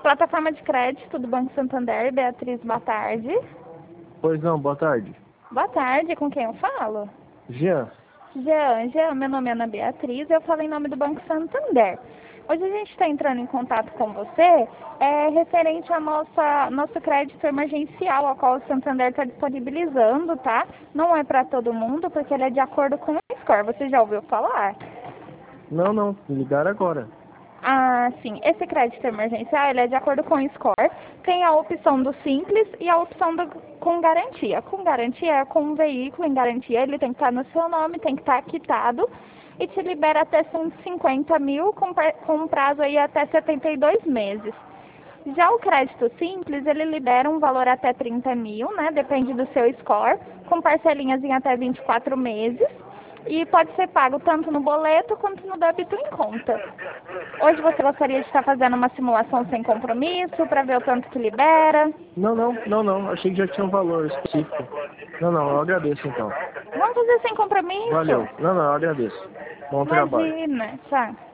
Plataforma de crédito do Banco Santander, Beatriz, boa tarde. Pois não, boa tarde. Boa tarde, com quem eu falo? Jean. Jean, meu nome é Ana Beatriz, eu falo em nome do Banco Santander. Hoje a gente está entrando em contato com você referente ao nosso crédito emergencial, ao qual o Santander está disponibilizando, tá? Não é para todo mundo, porque ele é de acordo com o score. Você já ouviu falar? Não, ligaram agora. Ah, sim. Esse crédito emergencial, ele é de acordo com o score. Tem a opção do simples e a opção com garantia. Com garantia, com um veículo em garantia, ele tem que estar no seu nome, tem que estar quitado e te libera até 150 mil com um prazo aí até 72 meses. Já o crédito simples, ele libera um valor até 30 mil, né? Depende do seu score, com parcelinhas em até 24 meses. E pode ser pago tanto no boleto quanto no débito em conta. Hoje você gostaria de estar fazendo uma simulação sem compromisso para ver o tanto que libera? Não. Achei que já tinha um valor específico. Não, eu agradeço então. Vamos fazer sem compromisso? Valeu. Não, eu agradeço. Bom trabalho. Imagina, tchau.